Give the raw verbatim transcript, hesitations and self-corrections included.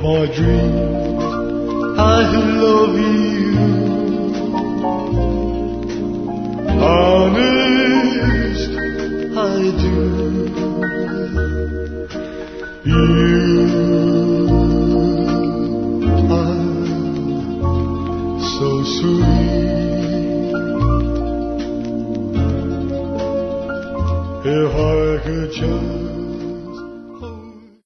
my dreams, I love you. Honest, I do. You are so sweet. If I could just